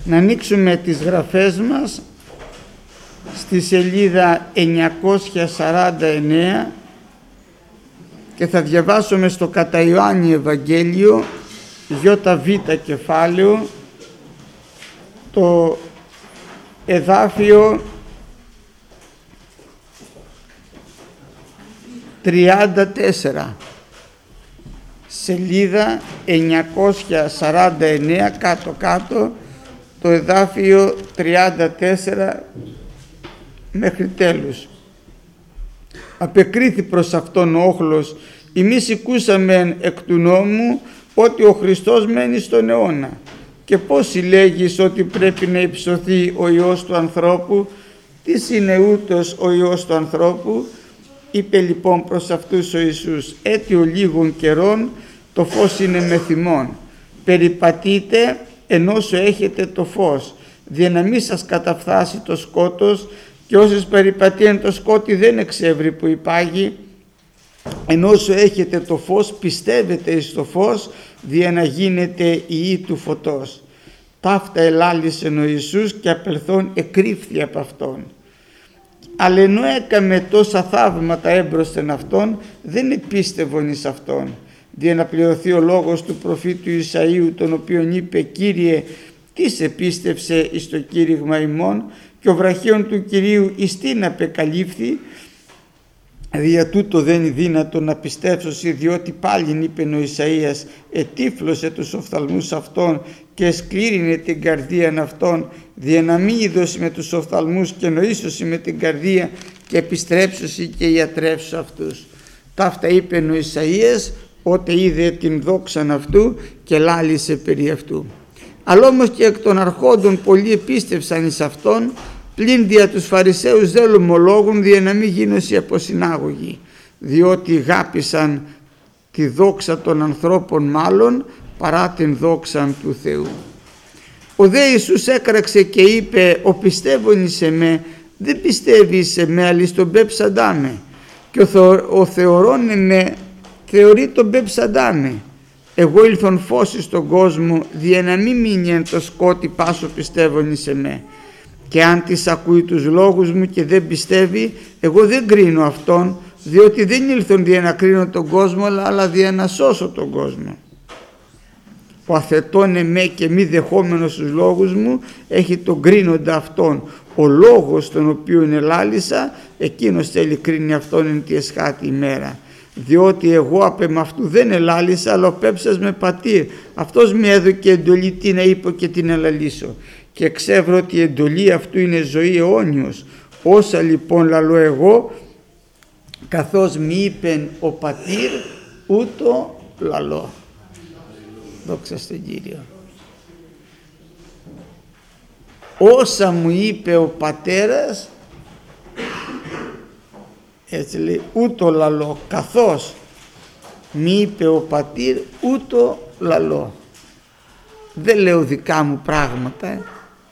Να ανοίξουμε τις γραφές μας στη σελίδα 949 και θα διαβάσουμε στο κατά Ιωάννη Ευαγγέλιο ΙΒ κεφάλαιο το εδάφιο 34, σελίδα 949 κάτω το εδάφιο 34 μέχρι τέλους. Απεκρίθη προς αυτόν ο όχλος, εμείς οικούσαμεν εκ του νόμου ότι ο Χριστός μένει στον αιώνα. Και πώς συλλέγεις ότι πρέπει να υψωθεί ο Υιός του ανθρώπου? Τι είναι ούτως ο Υιός του ανθρώπου? Είπε λοιπόν προς αυτούς ο Ιησούς, αίτιο λίγων καιρών το φως είναι μεθυμών. Περιπατείτε ενώσο έχετε το φως, δια να μην σας καταφθάσει το σκότος, και όσες περιπατείαν το σκότι δεν εξεύρει που υπάγει. Ενώσο έχετε το φως, πιστεύετε εις το φως, δια να γίνετε ιοί του φωτός. Ταύτα ελάλησε ο Ιησούς και απελθόν εκρύφθη από αυτόν. Αλλά ενώ έκαμε τόσα θαύματα έμπροσθεν αυτόν, δεν επίστευον εις αυτόν. Δια να πληρωθεί ο λόγος του προφήτου Ισαΐου, τον οποίον είπε, Κύριε, τι σε πίστευσε εις το κήρυγμα ημών? Και ο βραχίων του Κυρίου εις την απεκαλύφθη? Δια τούτο δεν είναι δύνατο να πιστέψωσι, διότι πάλιν είπε ο Ισαΐας, ετύφλωσε τους οφθαλμούς αυτών και εσκλήρινε την καρδίαν αυτών, δια να μην είδωση με τους οφθαλμούς και νοήσωση με την καρδία και επιστρέψωση και ιατρεύσου αυτούς. Ταύτα είπε ο Ισαΐας, ότε είδε την δόξαν αυτού και λάλησε περί αυτού. Αλλά όμως και εκ των αρχόντων πολλοί επίστευσαν εις αυτόν, πλην δια τους Φαρισαίους δεν ομολόγουν, δια να μην γίνωσι αποσυνάγωγοι, διότι γάπησαν τη δόξα των ανθρώπων μάλλον παρά την δόξα του Θεού. Ο δε Ιησούς έκραξε και είπε, ο πιστεύων εις εμέ δεν πιστεύει εις εμέ, αλλά στον πέψαντά και ο θεωρών εμέ θεωρεί τον πέψαντά με. Εγώ ήλθον φως στον κόσμο, δια να μην μείνει εν το σκότι πάσο πιστεύων εις εμέ. Και αν της ακούει τους λόγους μου και δεν πιστεύει, εγώ δεν κρίνω αυτόν, διότι δεν ήλθον δια να κρίνω τον κόσμο, αλλά δια να σώσω τον κόσμο. Ο αθετών εμέ και μη δεχόμενος τους λόγους μου έχει τον κρίνοντα αυτόν. Ο λόγος τον οποίον ελάλησα, εκείνος θέλει κρίνει αυτόν εν τη εσχάτη ημέρα. Διότι εγώ απ' αυτού δεν ελάλησα, αλλά ο πέψας με πατήρ. Αυτός με έδωκε εντολή τι να είπω και την ελαλήσω. Και ξέρω ότι η εντολή αυτού είναι ζωή αιώνιος. Όσα λοιπόν λαλώ εγώ, καθώς μη είπεν ο πατήρ, ούτω λαλώ. Δόξα στον Κύριο. Όσα μου είπε ο πατέρας, έτσι λέει, ούτω λαλώ, καθώς μη είπε ο πατήρ, ούτω λαλώ. Δεν λέω δικά μου πράγματα.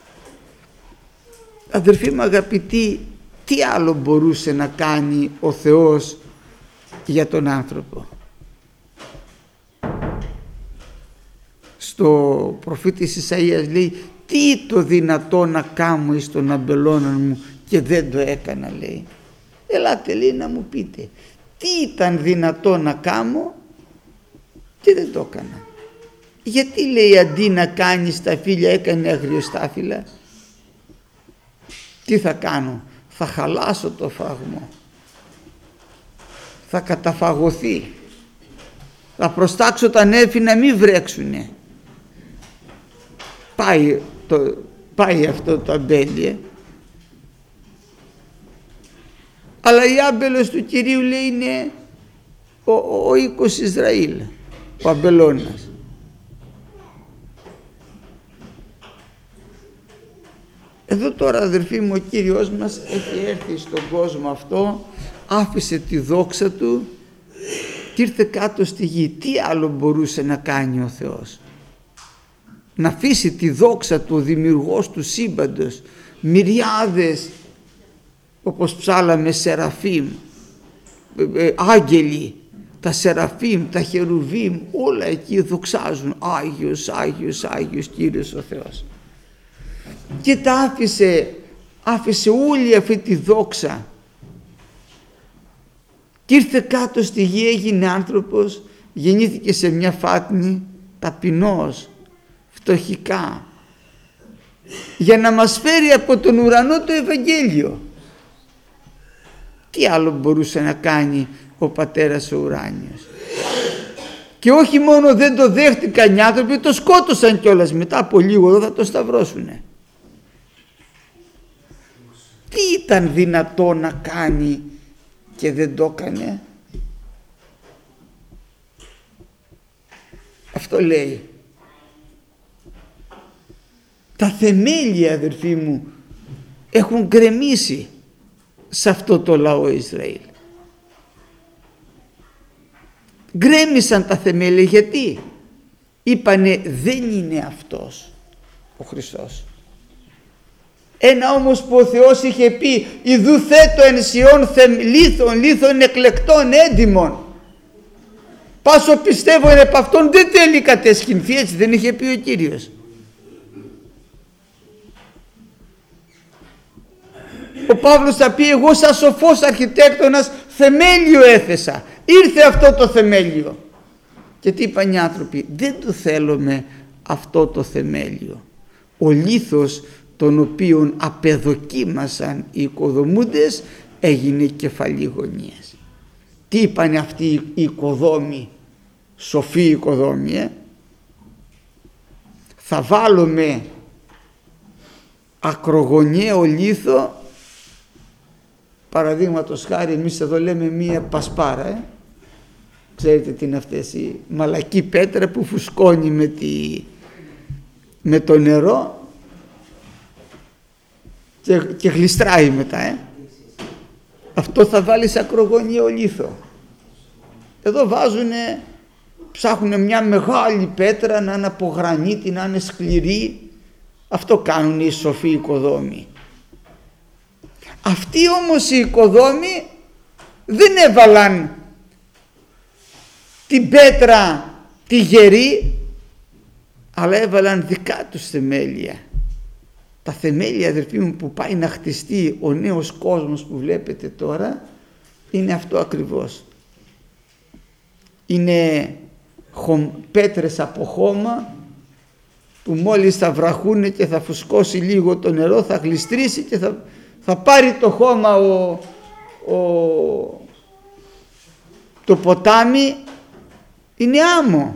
Αδερφοί μου αγαπητοί, τι άλλο μπορούσε να κάνει ο Θεός για τον άνθρωπο? Στο προφήτης Ισαΐας λέει, τι το δυνατό να κάνω εις τον αμπελώναν μου και δεν το έκανα, λέει. Ελάτε, λέει, να μου πείτε τι ήταν δυνατό να κάνω και δεν το έκανα. Γιατί, λέει, αντί να κάνει σταφύλια έκανε αγριοστάφυλλα? Τι θα κάνω? Θα χαλάσω το φραγμό, θα καταφαγωθεί, θα προστάξω τα νέφη να μην βρέξουνε. Πάει αυτό το αμπέλι. Αλλά η άμπελος του Κυρίου, λέει, είναι ο οίκος Ισραήλ, ο αμπελώνας. Εδώ τώρα, αδερφοί μου, ο Κύριος μας έχει έρθει στον κόσμο αυτό, άφησε τη δόξα του και ήρθε κάτω στη γη. Τι άλλο μπορούσε να κάνει ο Θεός? Να αφήσει τη δόξα του, ο δημιουργός του σύμπαντος, μυριάδες, όπως ψάλαμε, σεραφείμ, άγγελοι, τα σεραφείμ, τα χερουβίμ, όλα εκεί δοξάζουν, Άγιος, Άγιος, Άγιος Κύριος ο Θεός. και τα άφησε όλη αυτή τη δόξα και ήρθε κάτω στη γη, έγινε άνθρωπος, γεννήθηκε σε μια φάτνη, ταπεινός, φτωχικά, για να μας φέρει από τον ουρανό το Ευαγγέλιο. Τι άλλο μπορούσε να κάνει ο πατέρας ο ουράνιος? Και όχι μόνο δεν το δέχτηκαν οι άνθρωποι, το σκότωσαν κιόλας. Μετά από λίγο εδώ θα το σταυρώσουνε. Τι ήταν δυνατό να κάνει και δεν το έκανε? Αυτό λέει. Τα θεμέλια, αδερφοί μου, έχουν γκρεμίσει σε αυτό το λαό Ισραήλ. Γκρέμισαν τα θεμέλια. Γιατί? Είπανε δεν είναι αυτός ο Χριστός. Ένα όμως που ο Θεός είχε πει, ιδού θέτω εν Σιών λίθων εκλεκτών έντιμων, πάσο πιστεύω εν επ' αυτόν δεν θέλει κατεσχυνθεί. Έτσι δεν είχε πει ο Κύριος? Ο Παύλος θα πει, εγώ σαν σοφός αρχιτέκτονας θεμέλιο έθεσα. Ήρθε αυτό το θεμέλιο. Και τι είπαν οι άνθρωποι? Δεν το θέλουμε αυτό το θεμέλιο. Ο λίθος τον οποίον απεδοκίμασαν οι οικοδομούντες έγινε κεφαλή γωνίας. Τι είπαν αυτοί οι οικοδόμοι, σοφοί οικοδόμοι? Θα βάλουμε ακρογωνιαίο λίθο, παραδείγματος χάρη εμείς εδώ λέμε μία πασπάρα, ξέρετε τι είναι αυτές, η μαλακή πέτρα που φουσκώνει με το νερό και γλιστράει μετά. Αυτό θα βάλεις ακρογωνιαίο λίθο. Εδώ ψάχνουν μια μεγάλη πέτρα να είναι από γρανίτη, να είναι σκληρή. Αυτό κάνουν οι σοφοί οικοδόμοι. Αυτοί όμως οι οικοδόμοι δεν έβαλαν την πέτρα τη γερή, αλλά έβαλαν δικά τους θεμέλια. Τα θεμέλια, αδερφοί μου, που πάει να χτιστεί ο νέος κόσμος που βλέπετε τώρα, είναι αυτό ακριβώς. Είναι πέτρες από χώμα που μόλις θα βραχούνε και θα φουσκώσει λίγο το νερό, θα γλιστρήσει και θα πάρει το χώμα το ποτάμι, είναι άμμο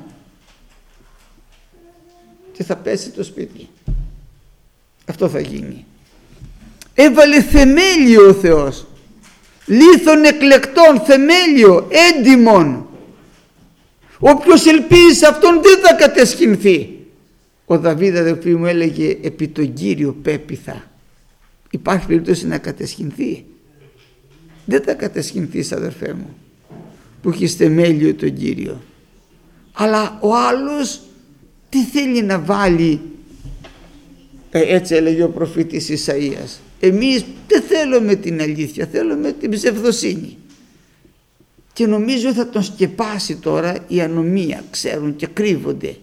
και θα πέσει το σπίτι. Αυτό θα γίνει. Έβαλε θεμέλιο ο Θεός, λίθων εκλεκτών, θεμέλιο έντιμων. Όποιος ελπίζει σε αυτόν δεν θα κατεσχυνθεί. Ο Δαβίδ, αδελφοί μου, έλεγε επί τον Κύριο πέπειθα. Υπάρχει περίπτωση να κατεσχυνθεί? Δεν θα κατεσχυνθείς, αδερφέ μου, που έχεις θεμέλιο τον Κύριο. Αλλά ο άλλος τι θέλει να βάλει? Έτσι έλεγε ο προφήτης Ισαΐας. Εμείς δεν θέλουμε την αλήθεια, θέλουμε την ψευδοσύνη. Και νομίζω θα τον σκεπάσει τώρα η ανομία, ξέρουν και κρύβονται.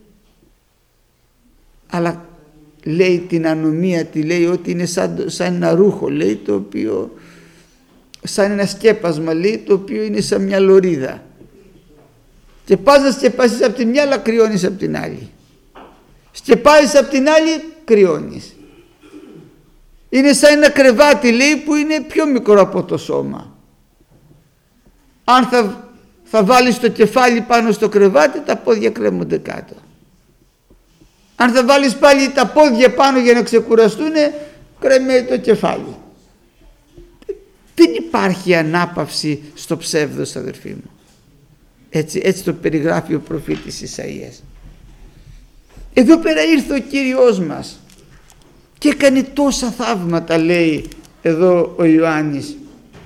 Αλλά λέει την ανομία, τη λέει ότι είναι σαν ένα ρούχο, λέει, το οποίο σαν ένα σκέπασμα, λέει, το οποίο είναι σαν μια λωρίδα. Και πας να σκεπάσεις από τη μια, αλλά κρυώνεις από την άλλη. Σκεπάζεις από την άλλη, κρυώνεις. Είναι σαν ένα κρεβάτι, λέει, που είναι πιο μικρό από το σώμα. Αν θα βάλεις το κεφάλι πάνω στο κρεβάτι, τα πόδια κρέμονται κάτω. Αν θα βάλεις πάλι τα πόδια πάνω για να ξεκουραστούνε, κρέμεται το κεφάλι. Δεν υπάρχει ανάπαυση στο ψεύδος, αδερφοί μου. Έτσι το περιγράφει ο προφήτης Ισαΐας. Εδώ πέρα ήρθε ο Κύριος μας και έκανε τόσα θαύματα, λέει εδώ ο Ιωάννης.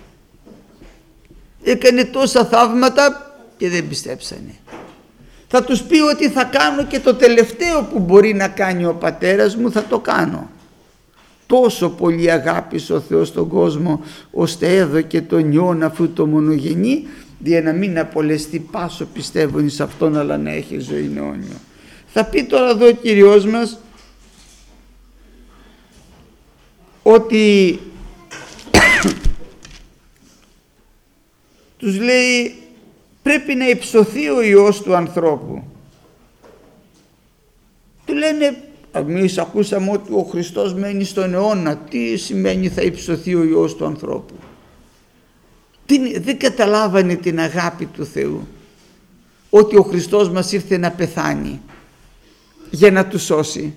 Έκανε τόσα θαύματα και δεν πιστέψανε. Θα τους πει ότι θα κάνω και το τελευταίο που μπορεί να κάνει ο πατέρας μου, θα το κάνω. Τόσο πολύ αγάπησε ο Θεός τον κόσμο, ώστε έδωκε τον Υιόν αφού το μονογενή, για να μην απολεστεί πάσο πιστεύουν εις αυτόν, αλλά να έχει ζωή αιώνιο. Θα πει τώρα εδώ ο Κύριος μας ότι τους λέει πρέπει να υψωθεί ο Υιός του ανθρώπου. Του λένε, εμείς ακούσαμε ότι ο Χριστός μένει στον αιώνα. Τι σημαίνει θα υψωθεί ο Υιός του ανθρώπου? Δεν καταλάβανε την αγάπη του Θεού, ότι ο Χριστός μας ήρθε να πεθάνει για να τους σώσει.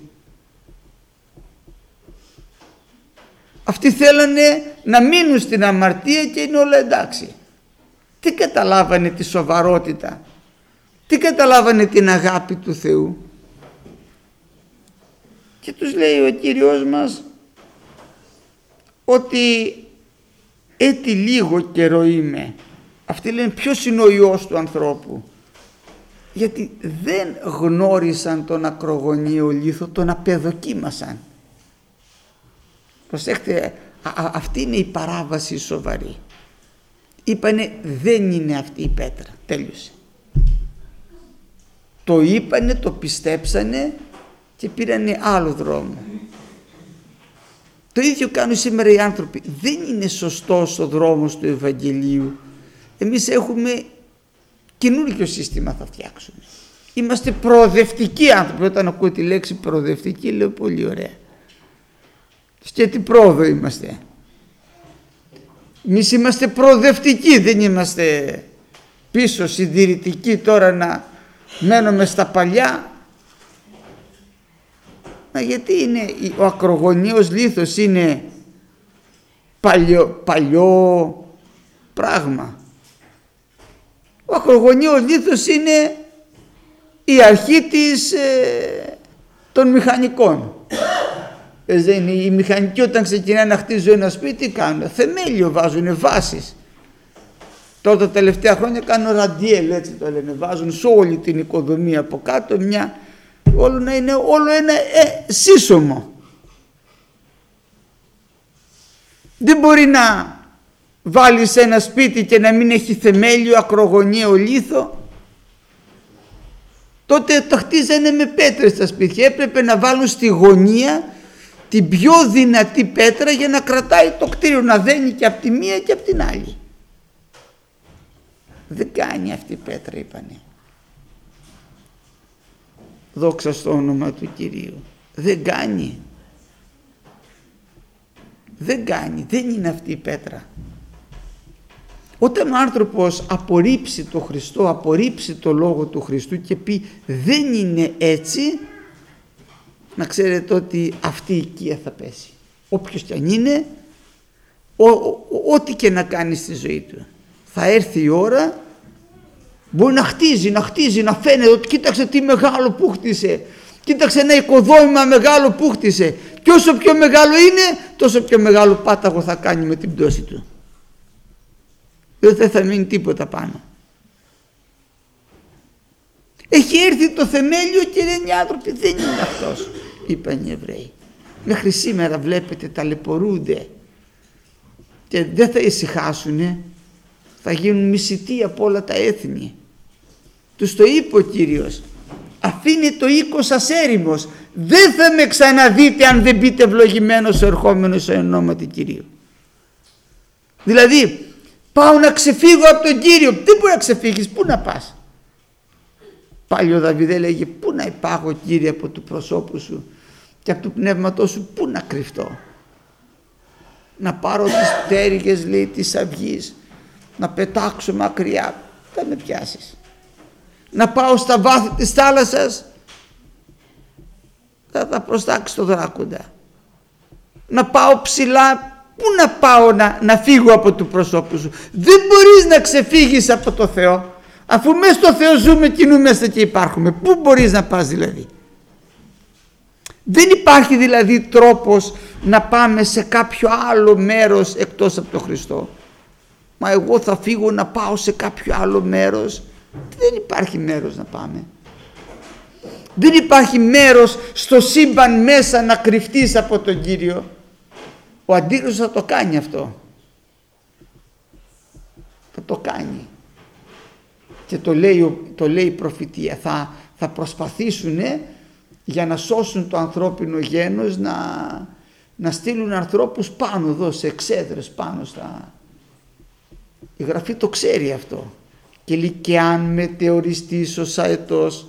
Αυτοί θέλανε να μείνουν στην αμαρτία και είναι όλα εντάξει. Τι καταλάβανε τη σοβαρότητα, τι καταλάβανε την αγάπη του Θεού? Και τους λέει ο Κύριος μας ότι έτι λίγο καιρό είμαι. Αυτοί λένε ποιος είναι ο Υιός του ανθρώπου? Γιατί δεν γνώρισαν τον ακρογωνιαίο λίθο, τον απεδοκίμασαν. Προσέχτε, αυτή είναι η παράβαση σοβαρή. Είπανε δεν είναι αυτή η πέτρα, τέλειωσε. Το είπανε, το πιστέψανε και πήρανε άλλο δρόμο. Το ίδιο κάνουν σήμερα οι άνθρωποι. Δεν είναι σωστός ο δρόμος του Ευαγγελίου. Εμείς έχουμε καινούργιο σύστημα, θα φτιάξουμε. Είμαστε προοδευτικοί άνθρωποι. Όταν ακούω τη λέξη προοδευτική λέω πολύ ωραία. Και τι πρόοδο είμαστε? Εμείς είμαστε προοδευτικοί, δεν είμαστε πίσω συντηρητικοί τώρα να μένουμε στα παλιά. Γιατί είναι ο ακρογωνιαίος λίθος είναι παλιό πράγμα. Ο ακρογωνιαίος λίθος είναι η αρχή των μηχανικών. Οι μηχανικοί όταν ξεκινάνε να χτίζουν ένα σπίτι κάνουν θεμέλιο, βάζουν βάσεις. Τώρα τα τελευταία χρόνια κάνουν ραντιέλ, έτσι το λένε, βάζουν σε όλη την οικοδομή από κάτω όλο να είναι όλο ένα σύσσωμο. Δεν μπορεί να βάλεις ένα σπίτι και να μην έχει θεμέλιο, ακρογωνιαίο λίθο. Τότε τα χτίζανε με πέτρες τα σπίτια. Έπρεπε να βάλουν στη γωνία την πιο δυνατή πέτρα για να κρατάει το κτίριο, να δένει και από τη μία και από την άλλη. Δεν κάνει αυτή η πέτρα, είπανε. Δόξα στο όνομα του Κυρίου. Δεν κάνει. Δεν κάνει. Δεν είναι αυτή η πέτρα. Όταν ο άνθρωπος απορρίψει το Χριστό, απορρίψει το Λόγο του Χριστού και πει δεν είναι έτσι, να ξέρετε ότι αυτή η οικία θα πέσει. Όποιος κι αν είναι, ό,τι και να κάνει στη ζωή του. Θα έρθει η ώρα, μπορεί να χτίζει, να φαίνεται ότι κοίταξε τι μεγάλο που χτίσε, κοίταξε ένα οικοδόμημα μεγάλο που χτίσε, και όσο πιο μεγάλο είναι, τόσο πιο μεγάλο πάταγο θα κάνει με την πτώση του. Δεν θα μείνει τίποτα πάνω. Έχει έρθει το θεμέλιο και λένε οι άνθρωποι δεν είναι αυτός, είπαν οι Εβραίοι. Μέχρι σήμερα βλέπετε ταλαιπωρούνται και δεν θα ησυχάσουνε, θα γίνουν μισητοί από όλα τα έθνη. Τους το είπε ο Κύριος, αφήνει το οίκο σας έρημος, δεν θα με ξαναδείτε αν δεν μπείτε ευλογημένος ο ερχόμενος εν ονόματι Κυρίου. Δηλαδή πάω να ξεφύγω από τον Κύριο, δεν μπορεί να ξεφύγεις, πού να πας? Πάλι ο Δαβίδ έλεγε πού να υπάγω Κύριε από του προσώπου σου και από του πνεύματός σου, πού να κρυφτώ? Να πάρω τις πτέρυγες, λέει, της αυγής, να πετάξω μακριά, θα με πιάσεις. Να πάω στα βάθη της θάλασσας, θα προστάξει το δράκοντα. Να πάω ψηλά, πού να πάω να φύγω από του προσώπου σου? Δεν μπορείς να ξεφύγεις από το Θεό, αφού μέσα στο Θεό ζούμε, κινούμαστε και υπάρχουμε. Πού μπορείς να πας δηλαδή? Δεν υπάρχει δηλαδή τρόπος να πάμε σε κάποιο άλλο μέρος εκτός από τον Χριστό. Μα εγώ θα φύγω να πάω σε κάποιο άλλο μέρος? Δεν υπάρχει μέρος να πάμε. Δεν υπάρχει μέρος στο σύμπαν μέσα να κρυφτείς από τον Κύριο. Ο Αντίχριστος θα το κάνει αυτό. Θα το κάνει. Και το λέει η προφητεία. Θα προσπαθήσουν για να σώσουν το ανθρώπινο γένος να στείλουν ανθρώπους πάνω εδώ σε εξέδρες, πάνω στα... Η Γραφή το ξέρει αυτό. Και λέει, και αν μετεωριστείς ως αετός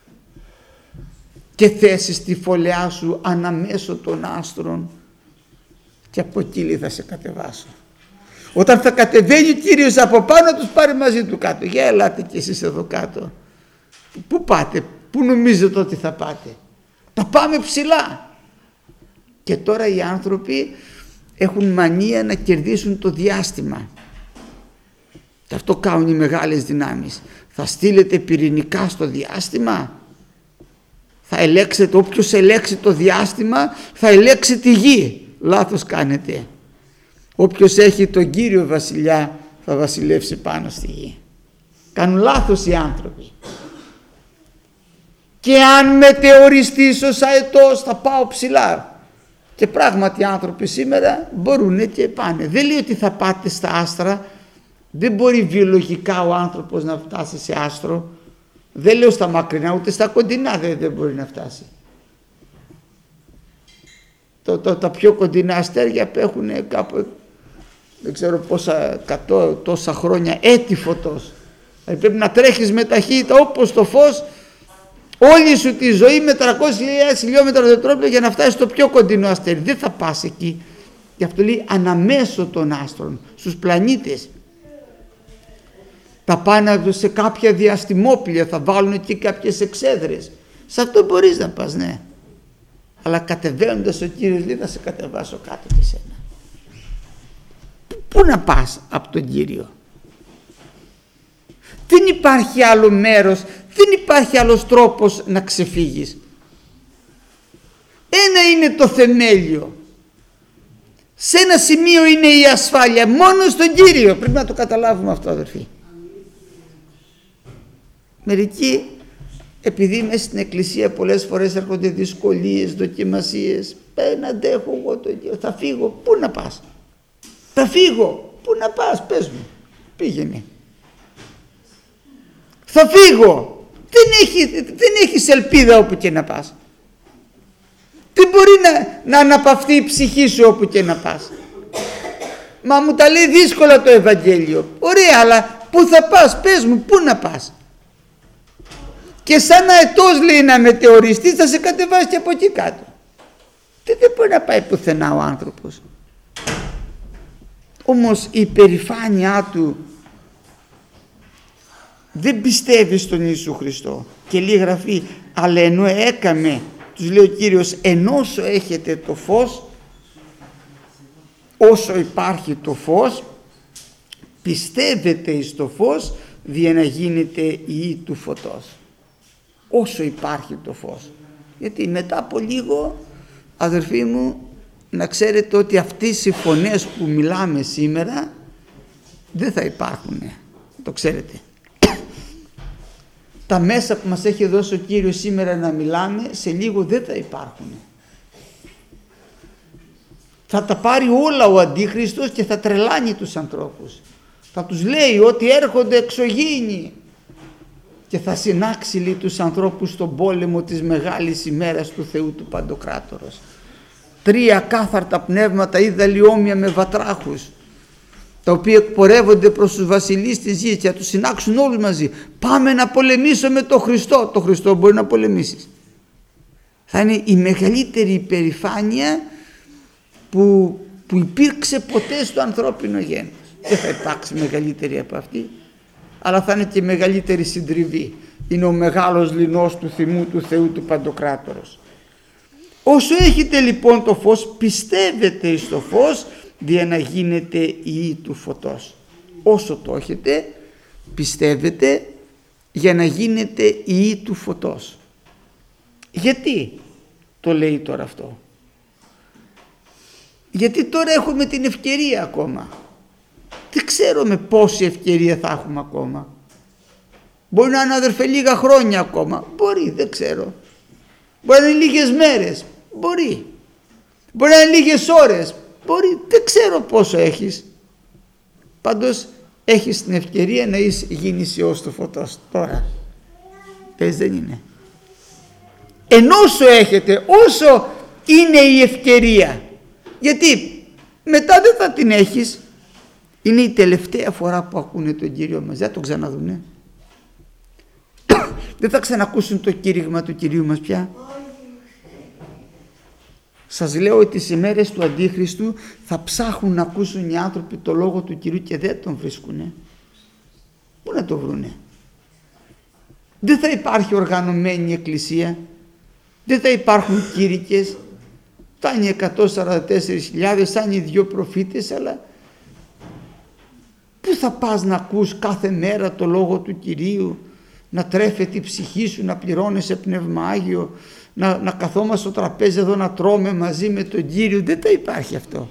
και θέσεις τη φωλεά σου αναμέσω των άστρων, και από εκεί θα σε κατεβάσω. Όταν θα κατεβαίνει ο Κύριος από πάνω, τους πάρει μαζί του κάτω. Για ελάτε κι εσείς εδώ κάτω. Πού πάτε, πού νομίζετε ότι θα πάτε? Θα πάμε ψηλά. Και τώρα οι άνθρωποι έχουν μανία να κερδίσουν το διάστημα. Και αυτό κάνουν οι μεγάλες δυνάμεις. Θα στείλετε πυρηνικά στο διάστημα. Θα ελέξετε, όποιος ελέξει το διάστημα θα ελέξει τη γη. Λάθος κάνετε. Όποιος έχει τον Κύριο βασιλιά θα βασιλεύσει πάνω στη γη. Κάνουν λάθος οι άνθρωποι. Και αν μετεωριστείς ως αετός θα πάω ψηλά. Και πράγματι οι άνθρωποι σήμερα μπορούν και πάνε. Δεν λέει ότι θα πάτε στα άστρα. Δεν μπορεί βιολογικά ο άνθρωπος να φτάσει σε άστρο. Δεν λέω στα μακρινά, ούτε στα κοντινά δεν μπορεί να φτάσει. Τα πιο κοντινά αστέρια έχουν κάπου, δεν ξέρω πόσα, 100 τόσα χρόνια, έτη φωτός. Δηλαδή πρέπει να τρέχεις με ταχύτητα όπως το φως όλη σου τη ζωή με 300.000 χιλιόμετρα το λεπτό για να φτάσεις στο πιο κοντινό αστέρι. Δεν θα πας εκεί. Γι' αυτό λέει αναμέσω των άστρων, στους πλανήτες. Θα πάνε σε κάποια διαστημόπλια, θα βάλουν εκεί κάποιες εξέδρες. Σε αυτό μπορείς να πας, ναι. Αλλά κατεβαίνοντας ο Κύριος λέει, θα σε κατεβάσω κάτω και σένα. Πού να πας από τον Κύριο? Δεν υπάρχει άλλο μέρος, δεν υπάρχει άλλος τρόπος να ξεφύγεις. Ένα είναι το θεμέλιο. Σε ένα σημείο είναι η ασφάλεια, μόνο στον Κύριο. Πρέπει να το καταλάβουμε αυτό, αδερφοί. Μερικοί, επειδή μέσα στην εκκλησία πολλές φορές έρχονται δυσκολίες, δοκιμασίες, να αντέχω εγώ το Κύριο, θα φύγω. Πού να πας? Θα φύγω. Πού να πας? Πες μου. Πήγαινε. Θα φύγω. Δεν έχεις ελπίδα όπου και να πας. Δεν μπορεί να αναπαυθεί η ψυχή σου όπου και να πας. Μα μου τα λέει δύσκολα το Ευαγγέλιο. Ωραία, αλλά πού θα πας? Πες μου, πού να πας? Και σαν αετός λέει να μετεωριστείς, θα σε κατεβάσει και από εκεί κάτω. Δεν μπορεί να πάει πουθενά ο άνθρωπος. Όμως η υπερηφάνειά του δεν πιστεύει στον Ιησού Χριστό. Και λέει Γραφή, αλλά ενώ έκαμε, τους λέει ο Κύριος, ενώσο έχετε το φως, όσο υπάρχει το φως, πιστεύετε εις το φως, δια να γίνετε ιοί του φωτός. Όσο υπάρχει το φως. Γιατί μετά από λίγο, αδερφοί μου, να ξέρετε ότι αυτές οι φωνές που μιλάμε σήμερα δεν θα υπάρχουν. Το ξέρετε. Τα μέσα που μας έχει δώσει ο Κύριος σήμερα να μιλάμε, σε λίγο δεν θα υπάρχουν. Θα τα πάρει όλα ο Αντίχριστος και θα τρελάνει τους ανθρώπους. Θα τους λέει ότι έρχονται εξωγήινοι. Και θα συνάξει λέει τους ανθρώπους στον πόλεμο της μεγάλης ημέρας του Θεού του Παντοκράτορος. 3 κάθαρτα πνεύματα είδα λιόμοια με βατράχους, τα οποία εκπορεύονται προς τους βασιλείς της γης και θα τους συνάξουν όλους μαζί. Πάμε να πολεμήσουμε τον Χριστό. Το Χριστό μπορεί να πολεμήσεις. Θα είναι η μεγαλύτερη υπερηφάνεια που υπήρξε ποτέ στο ανθρώπινο γένος. Δεν θα υπάρξει μεγαλύτερη από αυτή, αλλά θα είναι και μεγαλύτερη συντριβή. Είναι ο μεγάλος ληνός του θυμού του Θεού του Παντοκράτορος. Όσο έχετε λοιπόν το φως, πιστεύετε εις το φως, δια να γίνετε ιοί του φωτός. Όσο το έχετε, πιστεύετε για να γίνετε ιοί του φωτός. Γιατί το λέει τώρα αυτό? Γιατί τώρα έχουμε την ευκαιρία ακόμα. Δεν ξέρω με πόση ευκαιρία θα έχουμε ακόμα. Μπορεί να είναι, αδερφέ, λίγα χρόνια ακόμα. Μπορεί, δεν ξέρω. Μπορεί να είναι λίγες μέρες. Μπορεί. Μπορεί να είναι λίγες ώρες. Μπορεί, δεν ξέρω πόσο έχεις. Πάντως έχεις την ευκαιρία να γίνεις ιός του φωτός τώρα. Πες, δεν είναι? Ενώ όσο έχετε, όσο είναι η ευκαιρία, Γιατί μετά δεν θα την έχεις. Είναι η τελευταία φορά που ακούνε τον Κύριο μας, δεν τον ξαναδούνε. Δεν θα ξανακούσουν το κήρυγμα του Κυρίου μας πια. Σας λέω ότι τις ημέρες του Αντίχριστου θα ψάχνουν να ακούσουν οι άνθρωποι το λόγο του Κυρίου και δεν τον βρίσκουνε. Πού να το βρουνε? Δεν θα υπάρχει οργανωμένη εκκλησία, δεν θα υπάρχουν κήρυκες, φτάνει 144.000, φτάνει 2 προφήτες, αλλά πού θα πας να ακούς κάθε μέρα το λόγο του Κυρίου, να τρέφεται η ψυχή σου, να πληρώνεσαι Πνεύμα Άγιο, να καθόμαστε στο τραπέζι εδώ να τρώμε μαζί με τον Κύριο? Δεν θα υπάρχει αυτό.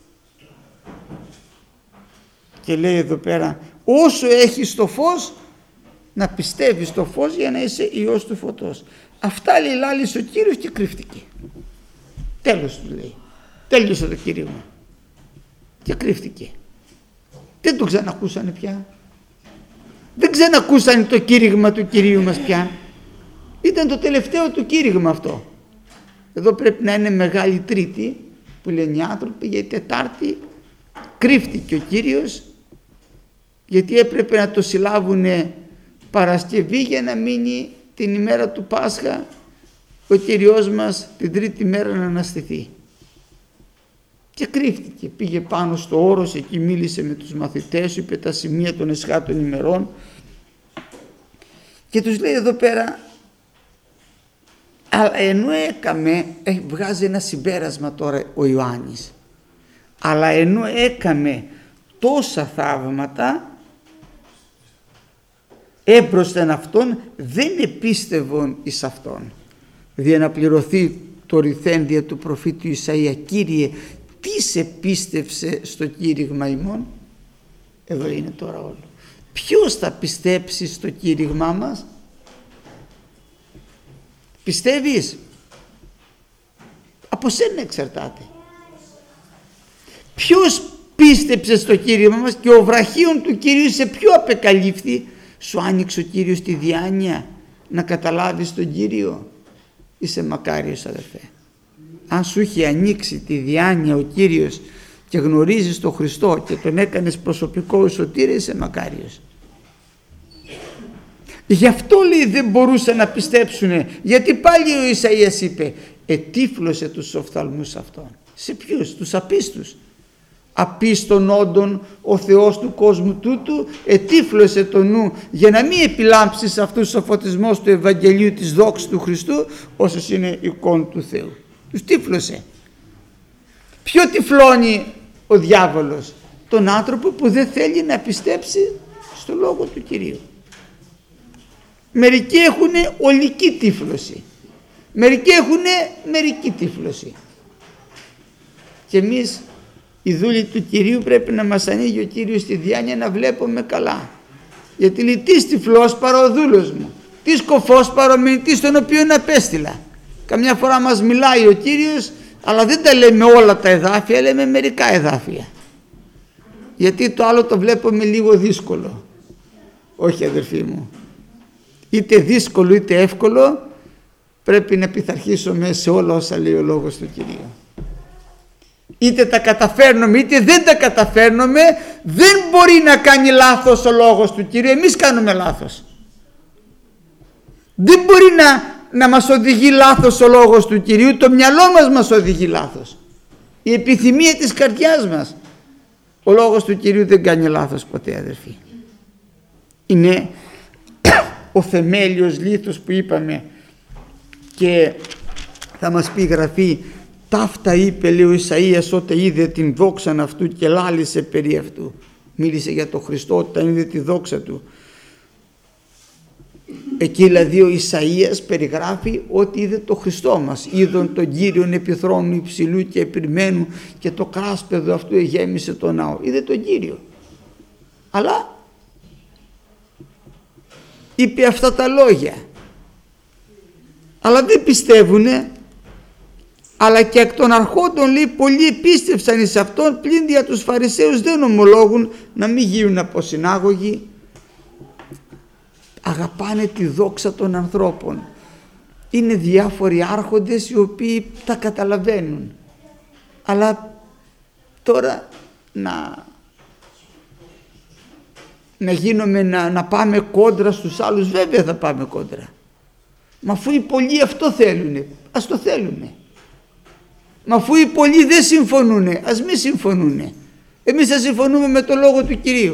Και λέει εδώ πέρα, όσο έχεις το φως, να πιστεύεις στο φως για να είσαι ιός του φωτός. Αυτά λέει λάλησε ο Κύριος και κρύφτηκε. Τέλος του λέει. Τέλειωσε το κήρυγμα. Και κρύφτηκε. Δεν το ξανακούσανε πια. Δεν ξανακούσανε το κήρυγμα του Κυρίου μας πια. Ήταν το τελευταίο του κήρυγμα αυτό. Εδώ πρέπει να είναι Μεγάλη Τρίτη που λένε οι άνθρωποι, γιατί Τετάρτη κρύφτηκε ο Κύριος, γιατί έπρεπε να το συλλάβουνε Παρασκευή για να μείνει την ημέρα του Πάσχα ο Κύριος μας την τρίτη μέρα να αναστηθεί. Και κρύφτηκε, πήγε πάνω στο όρος, εκεί μίλησε με τους μαθητές, είπε τα σημεία των εσχάτων ημερών και τους λέει εδώ πέρα, αλλά ενώ έκαμε, βγάζει ένα συμπέρασμα τώρα ο Ιωάννης, αλλά ενώ έκαμε τόσα θαύματα, έμπροσθεν αυτόν δεν επίστευον εις αυτόν. Δια να πληρωθεί το ρηθέν δια του προφήτου Ισαΐα, Κύριε, τι σε πίστευσε στο κήρυγμα ημών? Εδώ είναι τώρα όλο. Ποιος θα πιστέψει στο κήρυγμά μας? Πιστεύεις? Από σένα εξαρτάται. Ποιος πίστεψε στο κήρυγμα μας? Και ο βραχίων του Κυρίου σε ποιο απεκαλύφθη? Σου άνοιξε ο Κύριος τη διάνοια να καταλάβεις τον Κύριο? Είσαι μακάριος αδερφέ. Αν σου είχε ανοίξει τη διάνοια ο Κύριος και γνωρίζεις τον Χριστό και τον έκανες προσωπικό σωτήρα, είσαι μακάριος. Γι' αυτό λέει δεν μπορούσαν να πιστέψουνε, γιατί πάλι ο Ισαΐας είπε, ετύφλωσε τους οφθαλμούς αυτών. Σε ποιους? Τους απίστους. Απίστων όντων ο Θεός του κόσμου τούτου ετύφλωσε το νου για να μην επιλάμψεις αυτούς ο φωτισμός του Ευαγγελίου της δόξης του Χριστού όσος είναι εικόν του Θεού. Τους τύφλωσε. Ποιο τυφλώνει ο διάβολος? Τον άνθρωπο που δεν θέλει να πιστέψει στο λόγο του Κυρίου. Μερικοί έχουν ολική τύφλωση, μερικοί έχουν μερική τύφλωση. Και εμείς οι δούλοι του Κυρίου πρέπει να μας ανοίγει ο Κύριος τη διάνοια να βλέπουμε καλά. Γιατί λέει, τι τυφλός παρά ο δούλος μου, τι σκοφός παρά ο μηνυτής τον οποίον απέστειλα. Καμιά φορά μας μιλάει ο Κύριος, αλλά δεν τα λέμε όλα τα εδάφια, λέμε μερικά εδάφια. Γιατί το άλλο το βλέπουμε λίγο δύσκολο. Όχι αδερφοί μου, είτε δύσκολο είτε εύκολο πρέπει να πειθαρχήσουμε σε όλα όσα λέει ο λόγος του Κυρίου. Είτε τα καταφέρνουμε είτε δεν τα καταφέρνουμε, δεν μπορεί να κάνει λάθος ο λόγος του Κυρίου. Εμείς κάνουμε λάθος. Δεν μπορεί να μας οδηγεί λάθος ο λόγος του Κυρίου, το μυαλό μας οδηγεί λάθος, η επιθυμία της καρδιάς μας. Ο λόγος του Κυρίου δεν κάνει λάθος ποτέ αδερφοί. Είναι ο θεμέλιος λίθος που είπαμε, και θα μας πει η Γραφή, ταύτα είπε λέει ο Ισαΐας όταν είδε την δόξαν αυτού και λάλησε περί αυτού. Μίλησε για τον Χριστό όταν είδε τη δόξα του. Εκεί δηλαδή ο Ισαΐας περιγράφει ότι είδε τον Χριστό μας. Είδον τον Κύριον επί θρόνου υψηλού και επιμένου και το κράσπεδο αυτού εγέμισε το ναό. Είδε τον Κύριο. Αλλά είπε αυτά τα λόγια. Αλλά δεν πιστεύουνε. Αλλά και εκ των αρχόντων λέει πολλοί επίστευσαν εις αυτόν, πλην δια τους Φαρισαίους δεν ομολόγουν να μην γίνουν αποσυνάγωγοι. Αγαπάνε τη δόξα των ανθρώπων. Είναι διάφοροι άρχοντες οι οποίοι τα καταλαβαίνουν, αλλά Τώρα να γίνουμε, να πάμε κόντρα στους άλλους, βέβαια θα πάμε κόντρα. Μα αφού οι πολλοί αυτό θέλουνε, ας το θέλουνε. Μα αφού οι πολλοί δεν συμφωνούνε, ας μη συμφωνούνε. Εμείς θα συμφωνούμε με το λόγο του Κυρίου.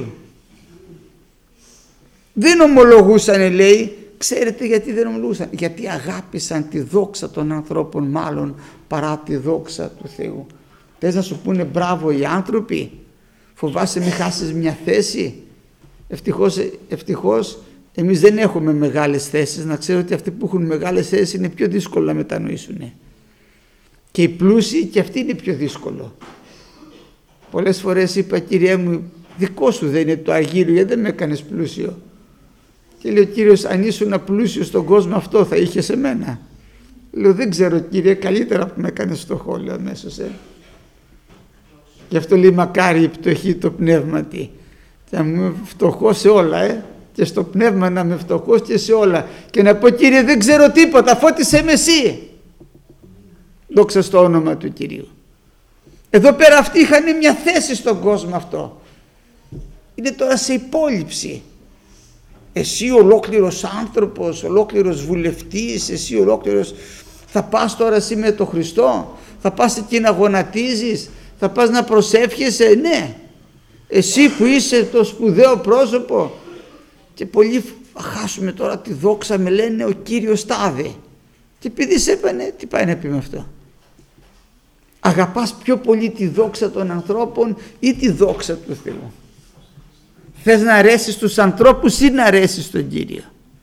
Δεν ομολογούσανε, λέει. Ξέρετε γιατί δεν ομολογούσαν? Γιατί αγάπησαν τη δόξα των ανθρώπων μάλλον παρά τη δόξα του Θεού. Θες να σου πούνε μπράβο οι άνθρωποι? Φοβάσαι μη χάσεις μια θέση? Ευτυχώς εμείς δεν έχουμε μεγάλες θέσεις. Να ξέρω ότι αυτοί που έχουν μεγάλες θέσεις είναι πιο δύσκολο να μετανοήσουν. Και οι πλούσιοι και αυτοί είναι πιο δύσκολο. Πολλές φορές είπα, Κύριέ μου, δικό σου δεν είναι το αργύριο, γιατί δεν με έκανες πλούσιο? Και λέει ο Κύριος, αν ήσουν πλούσιο στον κόσμο αυτό θα είχες εμένα? Λέω, δεν ξέρω Κύριε, καλύτερα που με έκανες φτωχό, λέω αμέσως. Γι' αυτό λέει, μακάρι η πτωχή το πνεύματι. Και να είμαι φτωχός σε όλα, και στο πνεύμα να είμαι φτωχός και σε όλα. Και να πω, Κύριε, δεν ξέρω τίποτα, φώτισέ με εσύ. Δόξα στο όνομα του Κυρίου. Εδώ πέρα αυτοί είχαν μια θέση στον κόσμο αυτό. Είναι τώρα σε υπόλοιψη. Εσύ ολόκληρος άνθρωπος, ολόκληρος βουλευτής, εσύ ολόκληρος, θα πας τώρα εσύ με τον Χριστό? Θα πας εκεί να γονατίζεις? Θα πας να προσεύχεσαι? Ναι. Εσύ που είσαι το σπουδαίο πρόσωπο. Και πολλοί χάσουμε τώρα τη δόξα, με λένε ο Κύριος τάδε. Και επειδή σε έπανε, τι πάει να πει με αυτό? Αγαπάς πιο πολύ τη δόξα των ανθρώπων ή τη δόξα του Θεού? Θες να αρέσεις στους ανθρώπους ή να αρέσεις στον Κύριο?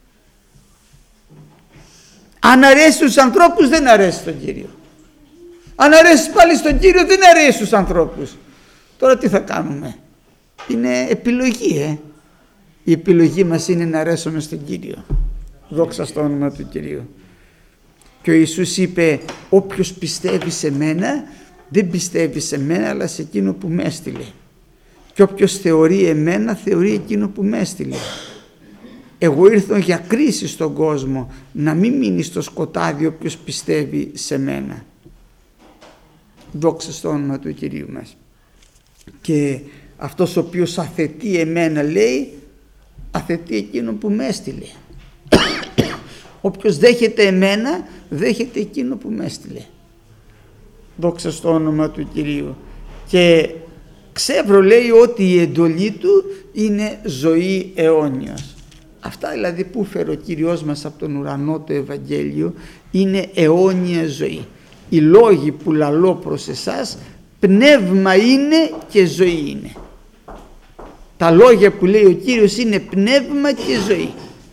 Αν αρέσεις στους ανθρώπους δεν αρέσεις στον Κύριο. Αν αρέσεις πάλι στον Κύριο δεν αρέσεις στους ανθρώπους. Τώρα τι θα κάνουμε? Είναι επιλογή. Η επιλογή μας είναι να αρέσουμε στον Κύριο. Δόξα στο όνομα του Κυρίου. Και ο Ιησούς είπε, όποιος πιστεύει σε μένα δεν πιστεύει σε μένα αλλά σε εκείνο που με έστειλε. Και όποιος θεωρεί εμένα θεωρεί εκείνο που με έστειλε. Εγώ ήρθα για κρίση στον κόσμο, να μην μείνει στο σκοτάδι όποιος πιστεύει σε μένα. Δόξα στο όνομα του Κυρίου μας. Και αυτός ο οποίος αθετεί εμένα, λέει, αθετεί εκείνο που με έστειλε. Όποιος δέχεται εμένα δέχεται εκείνο που με έστειλε. Δόξα στο όνομα του Κυρίου. Και ξεύρω, λέει, ότι η εντολή του είναι ζωή αιώνιος. Αυτά δηλαδή που φέρει ο Κύριος μας από τον ουρανό το Ευαγγέλιο είναι αιώνια ζωή. Οι λόγοι που λαλώ προς εσάς πνεύμα είναι και ζωή είναι. Τα λόγια που λέει ο Κύριος είναι πνεύμα και ζωή.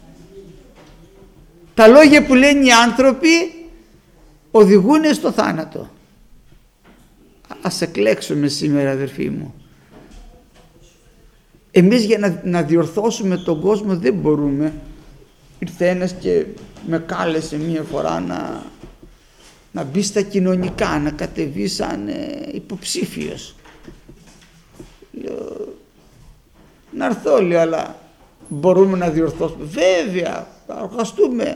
Τα λόγια που λένε οι άνθρωποι οδηγούν στο θάνατο. Ας εκλέξουμε σήμερα, αδερφοί μου. Εμείς για να διορθώσουμε τον κόσμο δεν μπορούμε. Ήρθε ένας και με κάλεσε μία φορά να μπει στα κοινωνικά, να κατεβεί σαν υποψήφιος. Λέω, να έρθω, λέω, αλλά μπορούμε να διορθώσουμε? Βέβαια, θα εργαστούμε.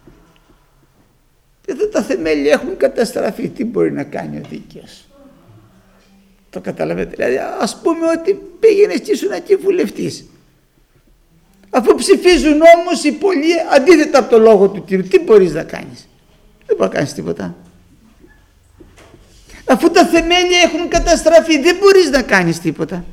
Εδώ τα θεμέλια έχουν καταστραφεί. Τι μπορεί να κάνει ο δίκαιος? Το καταλαβαίνετε? Δηλαδή, ας πούμε ότι πήγαινες και ήσουν εκεί βουλευτής. Αφού ψηφίζουν όμως οι πολλοί αντίθετα από το λόγο του Κύριου, τι μπορείς να κάνεις? Δεν μπορεί να κάνεις τίποτα. Αφού τα θεμέλια έχουν καταστραφεί, δεν μπορείς να κάνεις τίποτα.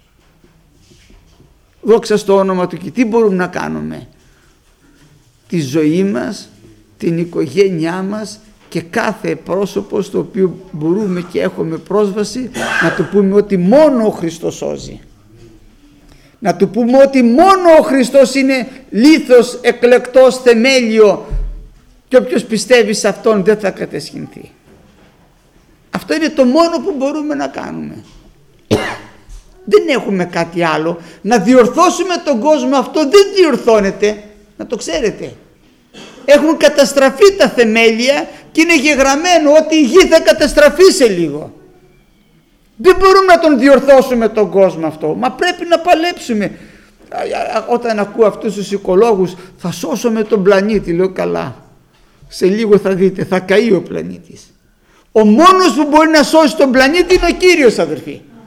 Δόξα στο όνομα του Κυρίου. Τι μπορούμε να κάνουμε? Τη ζωή μας, την οικογένειά μας και κάθε πρόσωπο στο οποίο μπορούμε και έχουμε πρόσβαση να του πούμε ότι μόνο ο Χριστός σώζει. Να του πούμε ότι μόνο ο Χριστός είναι λίθος, εκλεκτός, θεμέλιο και όποιος πιστεύει σε Αυτόν δεν θα καταισχυνθεί. Αυτό είναι το μόνο που μπορούμε να κάνουμε. Δεν έχουμε κάτι άλλο. Να διορθώσουμε τον κόσμο αυτό δεν διορθώνεται, να το ξέρετε. Έχουν καταστραφεί τα θεμέλια και είναι γεγραμμένο ότι η γη θα καταστραφεί σε λίγο. Δεν μπορούμε να τον διορθώσουμε τον κόσμο αυτό, μα πρέπει να παλέψουμε. Όταν ακούω αυτούς τους οικολόγους, θα σώσουμε τον πλανήτη, λέω καλά. Σε λίγο θα δείτε, θα καεί ο πλανήτης. Ο μόνος που μπορεί να σώσει τον πλανήτη είναι ο Κύριος, αδερφοί.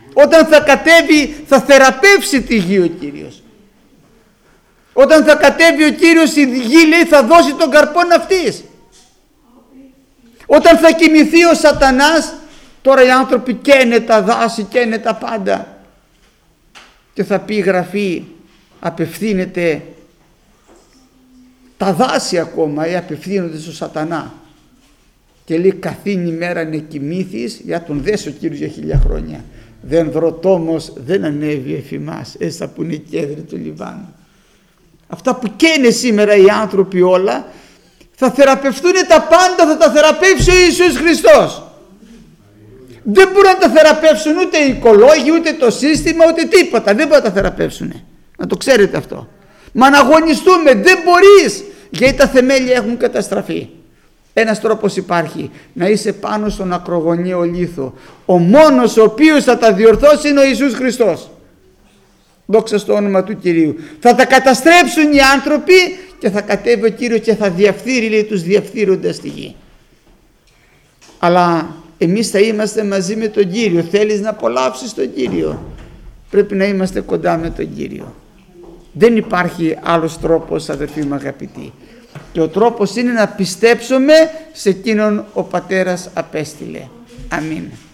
Όταν θα κατέβει θα θεραπεύσει τη γη ο Κύριος. Όταν θα κατέβει ο Κύριος η γη, λέει, θα δώσει τον καρπόν αυτής. Όταν θα κοιμηθεί ο σατανάς, τώρα οι άνθρωποι καίνε τα δάση, καίνε τα πάντα, και θα πει η Γραφή, απευθύνεται, τα δάση ακόμα απευθύνονται στο σατανά και λέει, καθήν ημέραν εκοιμήθης, για τον δες ο Κύριος για 1000 χρόνια. Δενδροτόμος δεν ανέβει εφημάς, έστα που είναι η κέδρη του Λιβάνου. Αυτά που καίνε σήμερα οι άνθρωποι όλα, θα θεραπευτούν τα πάντα, θα τα θεραπεύσει ο Ιησούς Χριστός. Δεν μπορούν να τα θεραπεύσουν ούτε οι οικολόγοι, ούτε το σύστημα, ούτε τίποτα. Δεν μπορούν να τα θεραπεύσουν. Να το ξέρετε αυτό. Μα να αγωνιστούμε, δεν μπορείς, γιατί τα θεμέλια έχουν καταστραφεί. Ένας τρόπος υπάρχει, να είσαι πάνω στον ακρογωνιαίο λίθο. Ο μόνος ο οποίος θα τα διορθώσει είναι ο Ιησούς Χριστός. Δόξα στο όνομα του Κυρίου. Θα τα καταστρέψουν οι άνθρωποι και θα κατέβει ο Κύριος και θα διαφθείρει, λέει, τους διαφθείροντες στη γη. Αλλά εμείς θα είμαστε μαζί με τον Κύριο. Θέλεις να απολαύσεις τον Κύριο, πρέπει να είμαστε κοντά με τον Κύριο. Δεν υπάρχει άλλος τρόπος, αδερφοί μου αγαπητοί, και ο τρόπος είναι να πιστέψουμε σε εκείνον ο Πατέρας απέστειλε. Αμήν.